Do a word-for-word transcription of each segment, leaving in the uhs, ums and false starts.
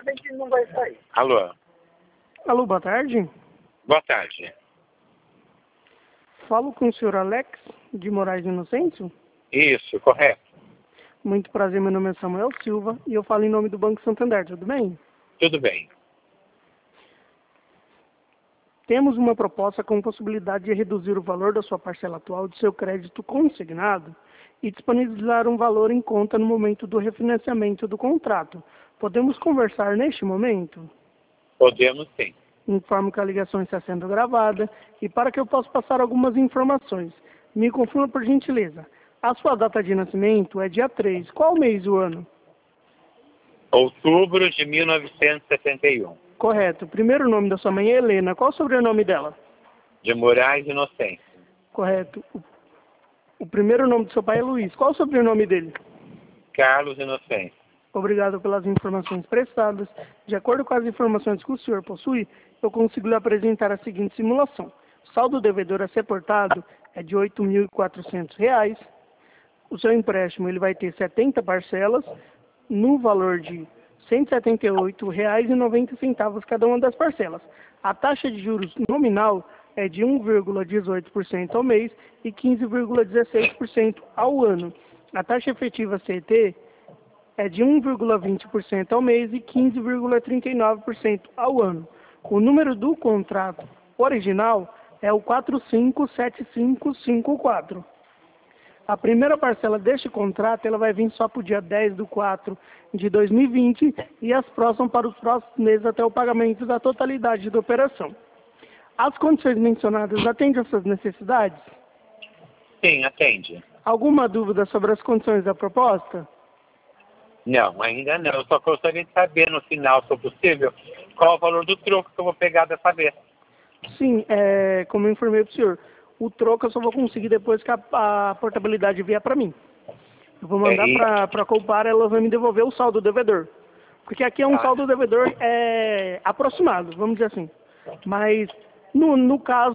repente não vai sair. Alô? Alô, boa tarde. Boa tarde. Falo com o senhor Alex de Moraes Inocêncio? Isso, correto. Muito prazer, meu nome é Samuel Silva e eu falo em nome do Banco Santander, tudo bem? Tudo bem. Temos uma proposta com possibilidade de reduzir o valor da sua parcela atual de seu crédito consignado e disponibilizar um valor em conta no momento do refinanciamento do contrato. Podemos conversar neste momento? Podemos sim. Informo que a ligação está sendo gravada e para que eu possa passar algumas informações, me confirma por gentileza. A sua data de nascimento é dia três. Qual mês do ano? Outubro de mil novecentos e setenta e um. Correto. O primeiro nome da sua mãe é Helena. Qual o sobrenome dela? De Moraes Inocêncio. Correto. O, o primeiro nome do seu pai é Luiz. Qual o sobrenome dele? Carlos Inocêncio. Obrigado pelas informações prestadas. De acordo com as informações que o senhor possui, eu consigo lhe apresentar a seguinte simulação. O saldo devedor a ser portado é de oito mil e quatrocentos reais. O seu empréstimo ele vai ter setenta parcelas no valor de cento e setenta e oito reais e noventa centavos cada uma das parcelas. A taxa de juros nominal é de um vírgula dezoito por cento ao mês e quinze vírgula dezesseis por cento ao ano. A taxa efetiva C T é de um vírgula vinte por cento ao mês e quinze vírgula trinta e nove por cento ao ano. O número do contrato original é o quatro cinco sete cinco cinco quatro. A primeira parcela deste contrato ela vai vir só para o dia dez de quatro de dois mil e vinte e as próximas para os próximos meses até o pagamento da totalidade da operação. As condições mencionadas atendem às suas necessidades? Sim, atende. Alguma dúvida sobre as condições da proposta? Não, ainda não. Eu só gostaria de saber no final, se for possível, qual é o valor do troco que eu vou pegar dessa vez. Sim, é, como eu informei para o senhor, o troco eu só vou conseguir depois que a, a portabilidade vier para mim. Eu vou mandar É, e- para a Copar, ela vai me devolver o saldo devedor. Porque aqui é um Ah. saldo devedor é, aproximado, vamos dizer assim. Mas, no, no caso,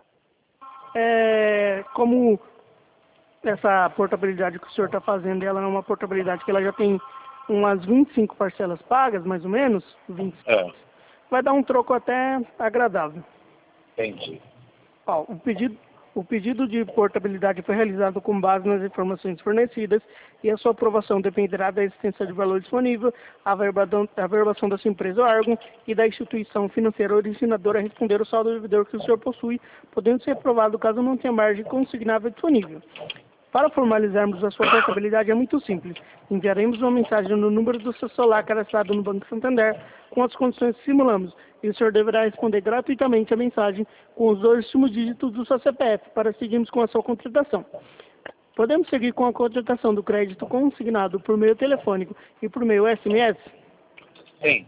é, como essa portabilidade que o senhor está fazendo, ela é uma portabilidade que ela já tem umas vinte e cinco parcelas pagas, mais ou menos, vinte e cinco, Ah, vai dar um troco até agradável. entendi. Ó, o pedido, o pedido de portabilidade foi realizado com base nas informações fornecidas e a sua aprovação dependerá da existência de valor disponível, a verbação, a verbação da sua empresa ou órgão e da instituição financeira originadora a responder o saldo devedor que o senhor possui, podendo ser aprovado caso não tenha margem consignável disponível. Para formalizarmos a sua portabilidade é muito simples. Enviaremos uma mensagem no número do seu celular cadastrado no Banco Santander com as condições que simulamos e o senhor deverá responder gratuitamente a mensagem com os dois últimos dígitos do seu C P F para seguirmos com a sua contratação. Podemos seguir com a contratação do crédito consignado por meio telefônico e por meio S M S? Sim,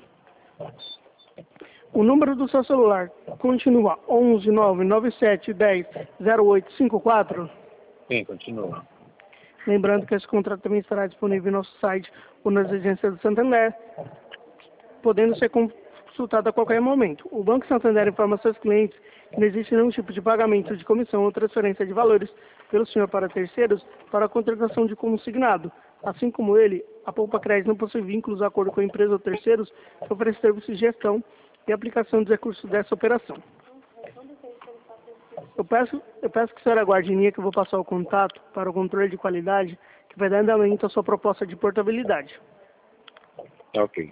O número do seu celular continua onze nove nove sete um zero zero oito cinco quatro? sim, continua. Lembrando que esse contrato também estará disponível no nosso site ou nas agências do Santander, podendo ser consultado a qualquer momento. O Banco Santander informa seus clientes que não existe nenhum tipo de pagamento de comissão ou transferência de valores pelo senhor para terceiros para a contratação de consignado. Assim como ele, a Poupa Crédito não possui vínculos de acordo com a empresa ou terceiros que oferecem serviços de gestão e aplicação dos recursos dessa operação. Eu peço, eu peço que a senhora aguarde em linha que eu vou passar o contato para o controle de qualidade que vai dar andamento à sua proposta de portabilidade. Ok.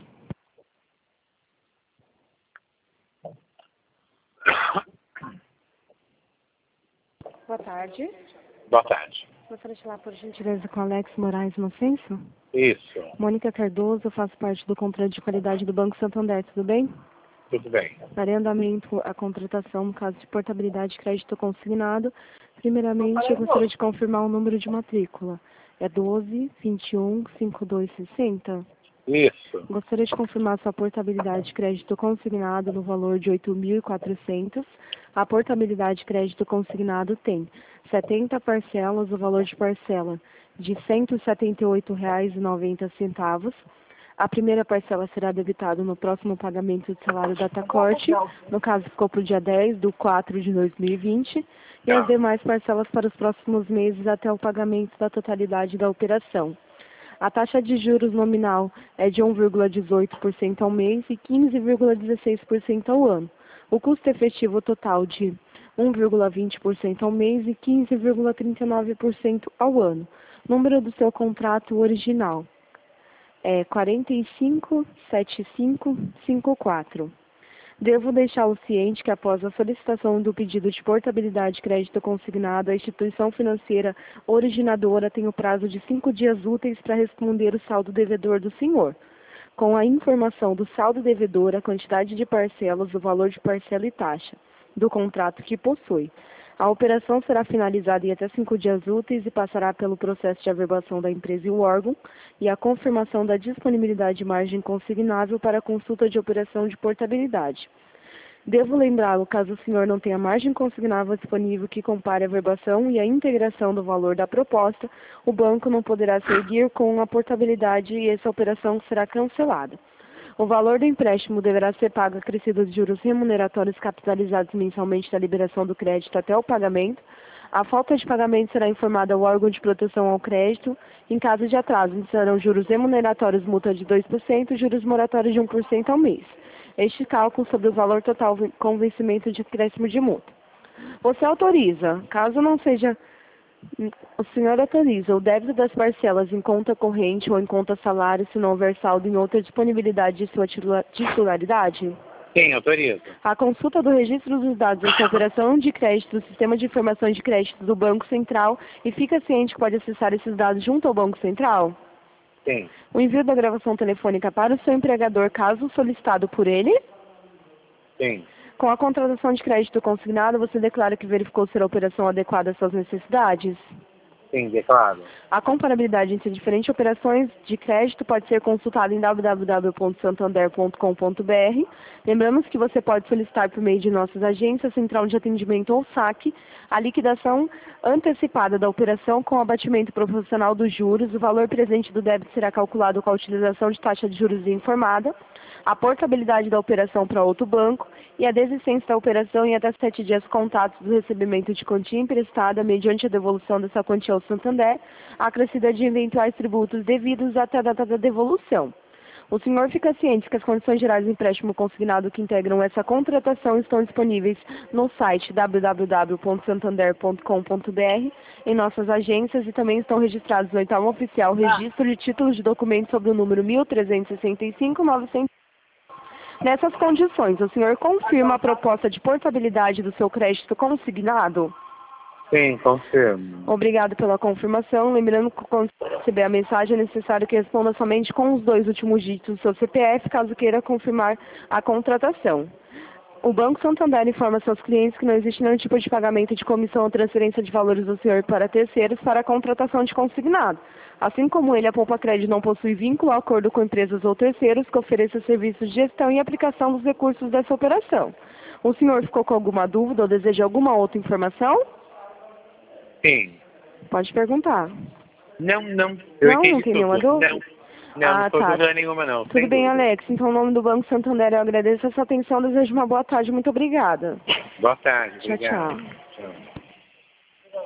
Boa tarde. Boa tarde. Gostaria de falar, por gentileza, com Alex Moraes Inocêncio? Isso, Mônica Cardoso, eu faço parte do controle de qualidade do Banco Santander, tudo bem? tudo bem. Darei andamento à contratação no caso de portabilidade de crédito consignado. Primeiramente, eu gostaria de confirmar o número de matrícula. É doze, vinte e um, cinquenta e dois sessenta. Isso, Gostaria de confirmar sua portabilidade de crédito consignado no valor de oito mil e quatrocentos. A portabilidade de crédito consignado tem setenta parcelas, o valor de parcela de cento e setenta e oito reais e noventa centavos. A primeira parcela será debitada no próximo pagamento do salário da Tacorte, no caso ficou para o dia dez de quatro de dois mil e vinte, e as demais parcelas para os próximos meses até o pagamento da totalidade da operação. A taxa de juros nominal é de um vírgula dezoito por cento ao mês e quinze vírgula dezesseis por cento ao ano. O custo efetivo total de um vírgula vinte por cento ao mês e quinze vírgula trinta e nove por cento ao ano. Número do seu contrato original é quatro cinco sete cinco cinco quatro. Devo deixá-lo ciente que após a solicitação do pedido de portabilidade de crédito consignado, a instituição financeira originadora tem o prazo de cinco dias úteis para responder o saldo devedor do senhor, com a informação do saldo devedor, a quantidade de parcelas, o valor de parcela e taxa do contrato que possui. A operação será finalizada em até cinco dias úteis e passará pelo processo de averbação da empresa e o órgão e a confirmação da disponibilidade de margem consignável para a consulta de operação de portabilidade. Devo lembrá-lo, caso o senhor não tenha margem consignável disponível que compare a averbação e a integração do valor da proposta, o banco não poderá seguir com a portabilidade e essa operação será cancelada. O valor do empréstimo deverá ser pago acrescido de juros remuneratórios capitalizados mensalmente da liberação do crédito até o pagamento. A falta de pagamento será informada ao órgão de proteção ao crédito. Em caso de atraso, serão juros remuneratórios multa de dois por cento e juros moratórios de um por cento ao mês. Este cálculo sobre o valor total com vencimento de acréscimo de multa. Você autoriza, caso não seja... O senhor autoriza o débito das parcelas em conta corrente ou em conta salário se não houver saldo em outra disponibilidade de sua titularidade? Sim, autorizo. A consulta do registro dos dados da sua operação de crédito do Sistema de Informações de Crédito do Banco Central e fica ciente que pode acessar esses dados junto ao Banco Central? Sim. O envio da gravação telefônica para o seu empregador, caso solicitado por ele? Sim. Com a contratação de crédito consignado, você declara que verificou ser a operação adequada às suas necessidades? Sim, declaro. A comparabilidade entre diferentes operações de crédito pode ser consultada em w w w ponto santander ponto com ponto b r. Lembramos que você pode solicitar por meio de nossas agências, central de atendimento ou saque, a liquidação antecipada da operação com abatimento proporcional dos juros. O valor presente do débito será calculado com a utilização de taxa de juros informada, a portabilidade da operação para outro banco e a desistência da operação em até sete dias contados do recebimento de quantia emprestada mediante a devolução dessa quantia ao Santander, acrescida de eventuais tributos devidos até a data da devolução. O senhor fica ciente que as condições gerais do empréstimo consignado que integram essa contratação estão disponíveis no site w w w ponto santander ponto com ponto b r, em nossas agências e também estão registrados no Oitavo Oficial Registro de Títulos de Documentos sobre o número mil trezentos e sessenta e cinco novecentos. Nessas condições, o senhor confirma a proposta de portabilidade do seu crédito consignado? Sim, confirmo. Obrigado pela confirmação. Lembrando que quando receber a mensagem é necessário que responda somente com os dois últimos dígitos do seu C P F, caso queira confirmar a contratação. O Banco Santander informa seus clientes que não existe nenhum tipo de pagamento de comissão ou transferência de valores do senhor para terceiros para a contratação de consignado. Assim como ele, a Poupa Crédito não possui vínculo ou acordo com empresas ou terceiros que ofereçam serviços de gestão e aplicação dos recursos dessa operação. O senhor ficou com alguma dúvida ou deseja alguma outra informação? Sim. Pode perguntar. Não, não. Eu não, não tem nenhuma dúvida? Não, não, ah, não estou tá. dúvida nenhuma, não. Tudo Sem bem, dúvida. Alex. Então, em nome do Banco Santander, eu agradeço a sua atenção. Desejo uma boa tarde. Muito obrigada. Boa tarde. Tchau, Obrigado. tchau. Tchau.